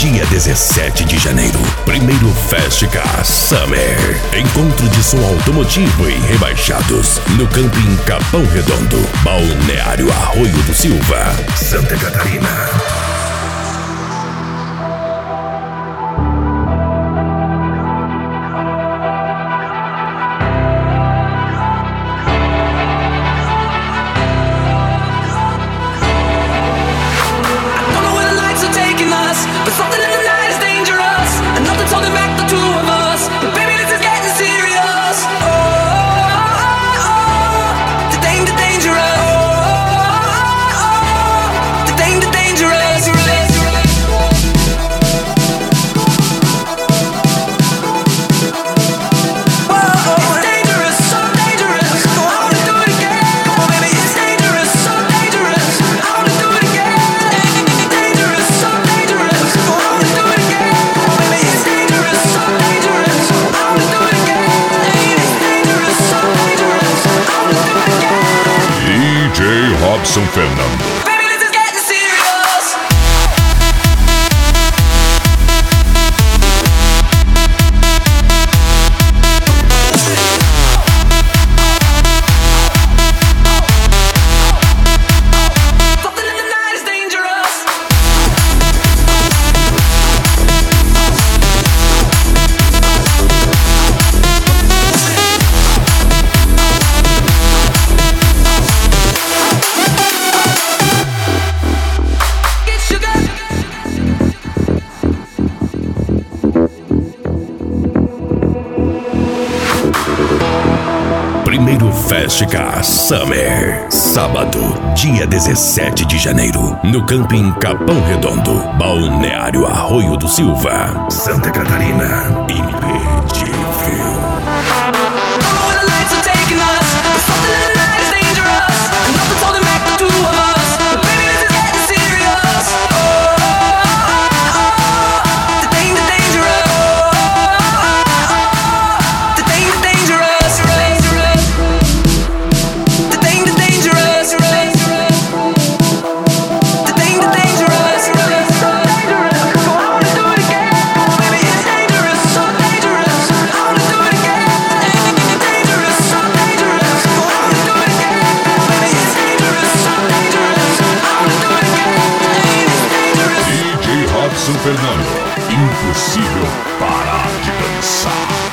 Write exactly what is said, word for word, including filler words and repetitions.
dia dezessete de janeiro. Primeiro Festcar Summer. Encontro de som automotivo e rebaixados no Camping Capão Redondo, Balneário Arroio do Silva, Santa Catarina. But something in the night is dangerous, and nothing's holding back the two of us. But baby, this is getting serious. Oh, oh, oh, the danger, dangerous. Oh, oh, oh, the danger, dangerous. Whoa, it's dangerous, so dangerous. I wanna do it again. Come on, baby, it's dangerous, so dangerous. I wanna do it again. Dangerous, so dangerous. D J Robson Fernando. Primeiro Festcar Summer. Sábado, dia dezessete de janeiro, no Camping Capão Redondo, Balneário Arroio do Silva, Santa Catarina. Imperdível. Robson Fernando. Impossível parar de dançar.